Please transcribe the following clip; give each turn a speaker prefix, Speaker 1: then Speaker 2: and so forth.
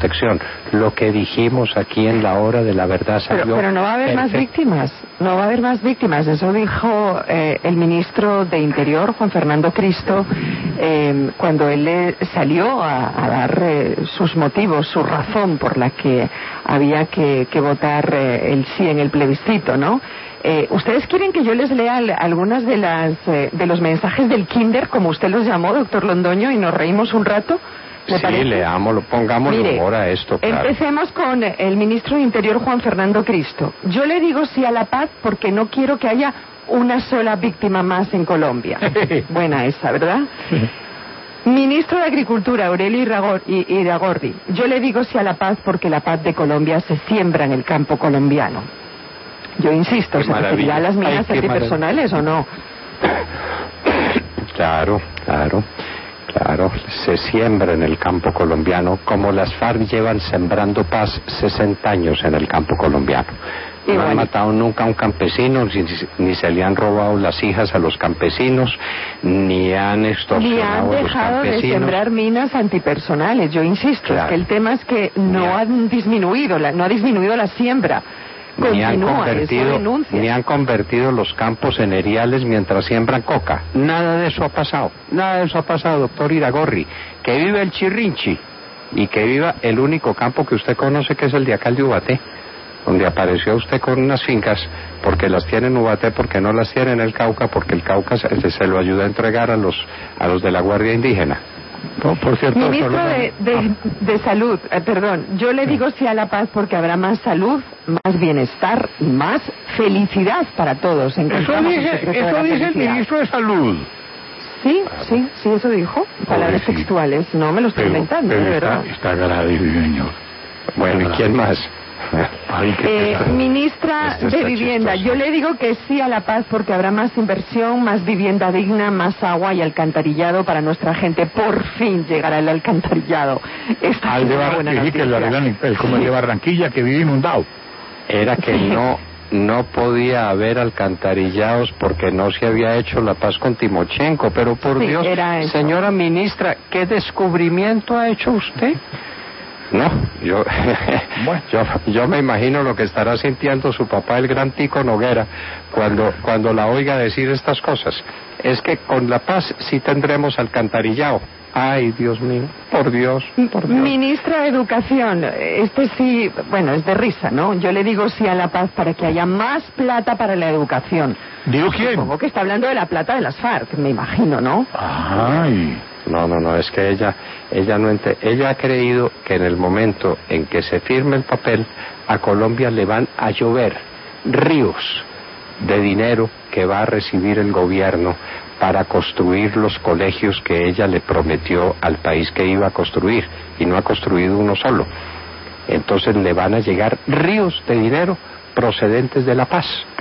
Speaker 1: protección. Lo que dijimos aquí en la hora de la verdad salió
Speaker 2: pero no va a haber más víctimas, no va a haber más víctimas. Eso dijo el ministro de Interior, Juan Fernando Cristo, cuando él salió a dar sus motivos, su razón por la que había que votar el sí en el plebiscito, ¿no? ¿Ustedes quieren que yo les lea algunas de los mensajes del kinder, como usted los llamó, doctor Londoño, y nos reímos un rato?
Speaker 1: Sí, leámoslo, pongámosle humor a esto, claro.
Speaker 2: Empecemos con el ministro de Interior, Juan Fernando Cristo. Yo le digo sí a la paz porque no quiero que haya una sola víctima más en Colombia. Buena esa, ¿verdad? Ministro de Agricultura, Aurelio Iragorri. Yo le digo sí a la paz porque la paz de Colombia se siembra en el campo colombiano. Yo insisto, ¿se referirá a las minas antipersonales o no?
Speaker 1: Claro, se siembra en el campo colombiano, como las FARC llevan sembrando paz 60 años en el campo colombiano. No han matado nunca a un campesino, ni se le han robado las hijas a los campesinos, ni han extorsionado a los campesinos.
Speaker 2: Ni han dejado de sembrar minas antipersonales. Yo insisto, claro. Es que el tema es que no ha disminuido la siembra.
Speaker 1: Ni han convertido los campos en eriales mientras siembran coca. Nada de eso ha pasado, doctor Iragorri. Que viva el Chirrinchi y que viva el único campo que usted conoce, que es el de acá, el de Ubaté, donde apareció usted con unas fincas, porque las tiene en Ubaté, porque no las tiene en el Cauca, porque el Cauca se lo ayuda a entregar a los de la Guardia Indígena.
Speaker 2: No, por cierto, ministro de Salud, yo le digo sí a la paz porque habrá más salud, más bienestar y más felicidad para todos.
Speaker 3: Eso dice el ministro de Salud.
Speaker 2: Sí, eso dijo. Palabras textuales, no me lo estoy inventando, de verdad.
Speaker 3: Está grave,
Speaker 1: Bueno, ¿y quién más?
Speaker 2: Ministra de Vivienda, yo le digo que sí a la paz porque habrá más inversión, más vivienda digna, más agua y alcantarillado para nuestra gente. Por fin llegará el alcantarillado.
Speaker 3: Como el de Barranquilla, que vive inundado.
Speaker 1: Era que no podía haber alcantarillados porque no se había hecho la paz con Timochenko, pero por Dios, señora ministra, ¿qué descubrimiento ha hecho usted? No, yo me imagino lo que estará sintiendo su papá, el gran Tico Noguera, cuando la oiga decir estas cosas. Es que con la paz sí tendremos alcantarillado. Ay, Dios mío, por Dios.
Speaker 2: Ministra de Educación, sí, es de risa, ¿no? Yo le digo sí a la paz para que haya más plata para la educación.
Speaker 3: ¿Digo quién?
Speaker 2: Supongo que está hablando de la plata de las FARC, me imagino, ¿no?
Speaker 3: Ay...
Speaker 1: No, es que ella ha creído que en el momento en que se firme el papel, a Colombia le van a llover ríos de dinero que va a recibir el gobierno para construir los colegios que ella le prometió al país que iba a construir, y no ha construido uno solo. Entonces le van a llegar ríos de dinero procedentes de la paz.